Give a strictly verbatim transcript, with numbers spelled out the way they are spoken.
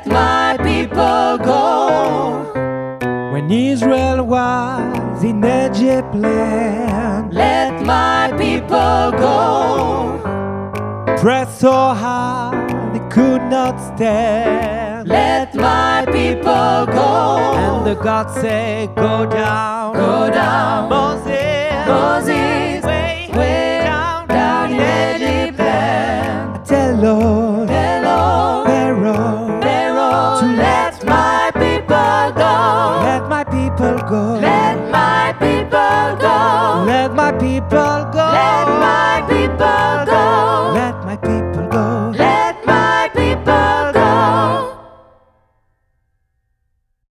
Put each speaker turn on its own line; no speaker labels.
let my people go.
When Israel was in Egypt land,
Let my people go.
pressed so hard they could not stand.
Let my people go.
And the God said, go down,
Go down.
Moses,
Moses,
way,
way
down,
down in Egypt land.
Tell Lord,
Hello,
Pharaoh,
Pharaoh,
to
let my people go.
let my people go.
Let my people go.
Let my people go.
Let my people go.
Let my people